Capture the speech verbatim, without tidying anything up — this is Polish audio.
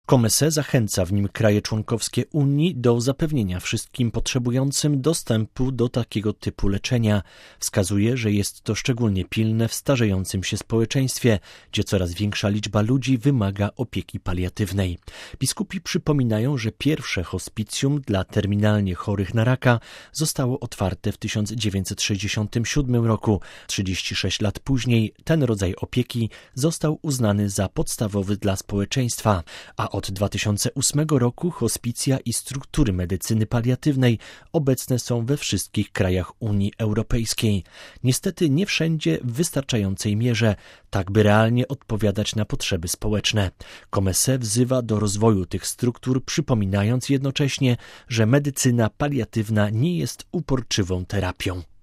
Comese zachęca w nim kraje członkowskie Unii do zapewnienia wszystkim potrzebującym dostępu do takiego typu leczenia. Wskazuje, że jest to szczególnie pilne w starzejącym się społeczeństwie, gdzie coraz większa liczba ludzi wymaga opieki paliatywnej. Biskupi przypominają, że pierwsze hospicjum dla terminalnie chorych na raka zostało otwarte w tysiąc dziewięćset sześćdziesiątym siódmym roku. trzydzieści sześć lat później ten rodzaj opieki został uznany za podstawowy dla społeczeństwa, a od dwa tysiące ósmego roku hospicja i struktury medycyny paliatywnej obecne są we wszystkich krajach Unii Europejskiej. Niestety nie wszędzie w wystarczającej mierze, tak by realnie odpowiadać na potrzeby społeczne. Comese wzywa do rozwoju tych struktur, przypominając jednocześnie, że medycyna paliatywna nie jest uporczywą terapią.